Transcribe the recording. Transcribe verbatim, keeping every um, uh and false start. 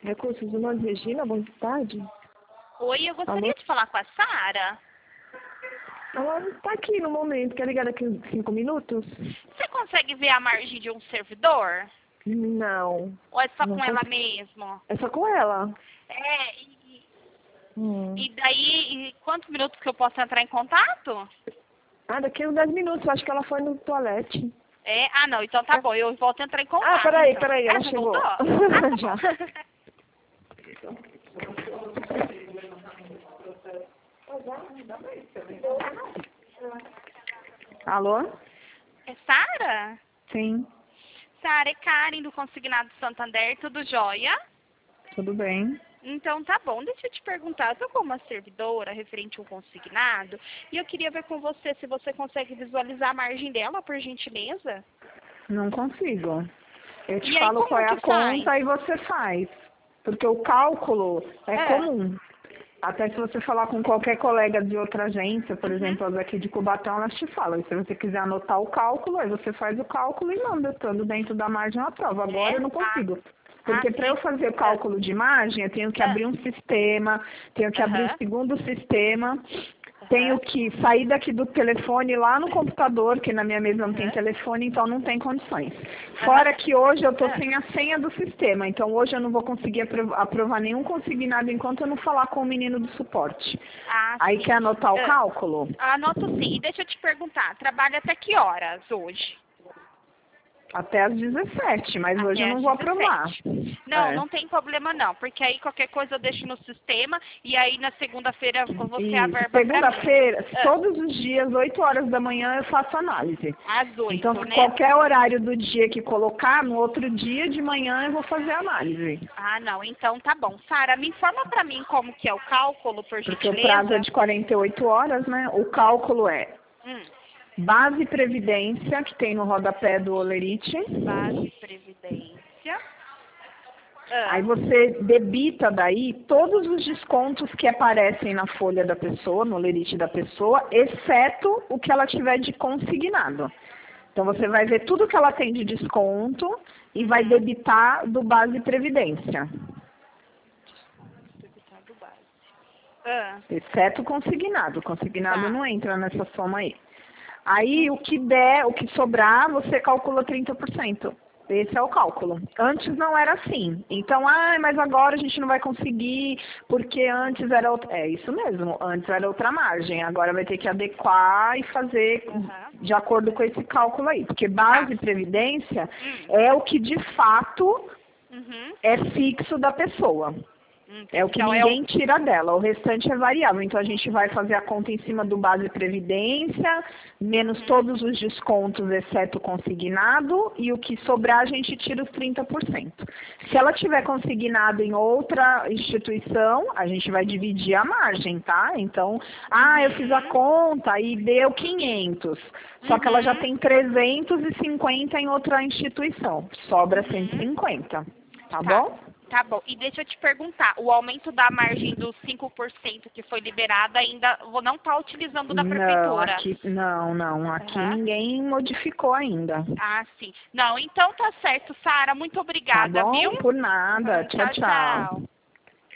Recursos Humanos, Regina, boa tarde. Oi, eu gostaria Alô? de falar com a Sara. Ela não está aqui no momento. Quer ligar daqui uns cinco minutos? Você consegue ver a margem de um servidor? Não. Ou é só Não com ela cons- mesmo? É só com ela. É, e, Hum. e daí, e quantos minutos que eu posso entrar em contato? Ah, daqui uns dez minutos. Eu acho que ela foi no toalete. É, ah não, então tá bom, eu volto a entrar em contato. Ah, peraí, então. peraí, ela ah, já chegou. voltou? Ah, tá bom. Já. Alô? É Sara? Sim, Sara, é Karen do Consignado Santander, tudo jóia? tudo bem. Então tá bom, deixa eu te perguntar, eu tô com uma servidora referente ao consignado e eu queria ver com você se você consegue visualizar a margem dela, por gentileza. Não consigo. Eu te E aí, falo como qual é a que faz? conta e você faz. Porque o cálculo é, É. comum. Até se você falar com qualquer colega de outra agência, por Uhum. exemplo, as aqui de Cubatão, elas te falam. E se você quiser anotar o cálculo, aí você faz o cálculo e manda, estando dentro da margem à prova. Agora É? eu não consigo. Porque Ah, para eu sim. fazer o cálculo de margem, eu tenho que Ah. abrir um sistema, tenho que abrir Aham. o segundo sistema, tenho que sair daqui do telefone lá no computador, que na minha mesa não tem Aham. telefone, então não tem condições. Fora que hoje eu estou Ah. sem a senha do sistema, então hoje eu não vou conseguir apro- aprovar nenhum consignado enquanto eu não falar com o menino do suporte. Ah, Aí sim. quer anotar o Ah. cálculo? Anoto sim. E deixa eu te perguntar, trabalha até que horas hoje? Até às dezessete, mas hoje eu Até não às vou aprovar. dezessete. Não, É. não tem problema não, porque aí qualquer coisa eu deixo no sistema e aí na segunda-feira você E a verba pra mim. segunda-feira, Ah. todos os dias, oito horas da manhã, eu faço análise. Às oito, Então, né? qualquer horário do dia que colocar, no outro dia de manhã eu vou fazer a análise. Ah, não, então tá bom. Sara, me informa pra mim como que é o cálculo, por Porque o gentileza. prazo é de quarenta e oito horas, né? O cálculo é Hum, base previdência, que tem no rodapé do Olerite. base previdência. Ah, Aí você debita daí todos os descontos que aparecem na folha da pessoa, no Olerite da pessoa, exceto o que ela tiver de consignado. Então você vai ver tudo que ela tem de desconto e vai debitar do base previdência. debitar do base. Ah, Exceto o consignado. O consignado tá. não entra nessa soma aí. Aí o que der, o que sobrar, você calcula trinta por cento. Esse é o cálculo. Antes não era assim. Então, ah, mas agora a gente não vai conseguir, porque antes era outra. É isso mesmo, antes era outra margem. Agora vai ter que adequar e fazer Aham. de acordo com esse cálculo aí. Porque base e previdência Hum. é o que de fato Uhum. é fixo da pessoa. Hum, É o que então ninguém é o... tira dela, o restante é variável. Então a gente vai fazer a conta em cima do base previdência, menos todos os descontos, exceto o consignado, e o que sobrar a gente tira os trinta por cento. Se ela tiver consignado em outra instituição, a gente vai dividir a margem, tá? Então, ah, eu fiz a conta e deu quinhentos, só que ela já Uhum. tem trezentos e cinquenta em outra instituição, sobra cento e cinquenta, tá bom? Tá bom. E deixa eu te perguntar, o aumento da margem dos cinco por cento que foi liberado ainda vou não tá utilizando da Não, prefeitura? aqui, não, não, aqui Aham. ninguém modificou ainda. Ah, sim. Não, então tá certo, Sara. Muito Tá obrigada, bom? viu? Por nada. Uhum, Tchau, tchau, tchau. tchau.